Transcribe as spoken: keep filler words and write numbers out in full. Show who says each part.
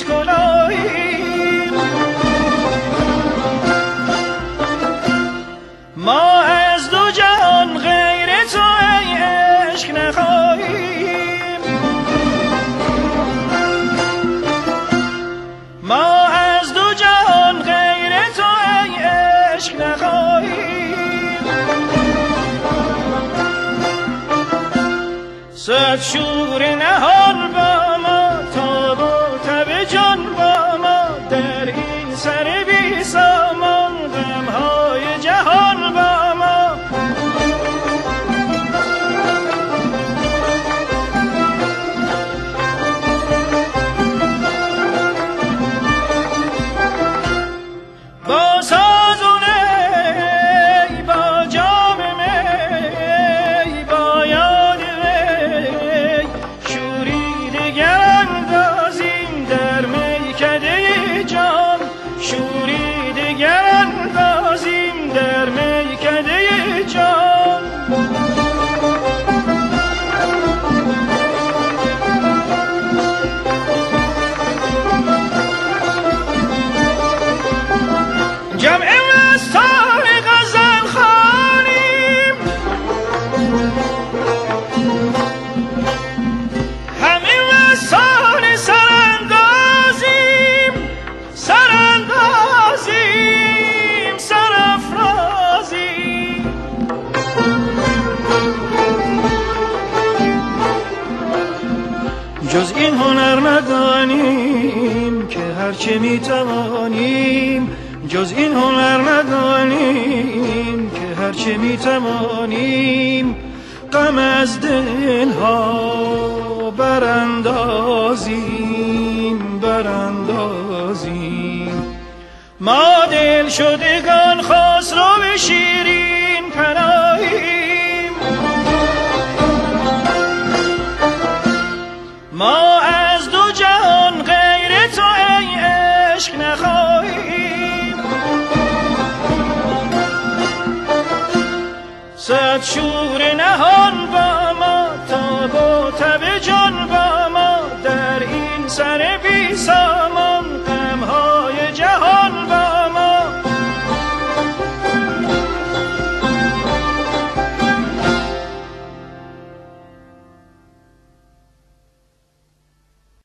Speaker 1: بود کلاهیم. ما از دو جهان غیر تو ای عشق نخواهیم. ما از دو جهان غیر تو ای عشق نخواهیم. صد شور نهان با ما، تاب و تب جان با ما، در این سر بی سامان غمهای جهان با ما. با ساز و نی، با جام می، با یاد وی، شوری دگر اندازیم در میکده جام. شوری دگر اندازیم در میکده جام. جمع مستان غزل خوانیم، همه مستان سراندازیم. سراندازیم سرافرازیم. جز این هنر ندانیم که هرچه میتوانیم. جز این هنر ندانیم که هرچه میتوانیم. غم از دلها براندازیم براندازیم. ما دل شدگان خسرو شیرین پناهیم. ما از دو جهان غیر تو ای عشق نخواهیم. صد شور نهان با ما، تاب و تب جان با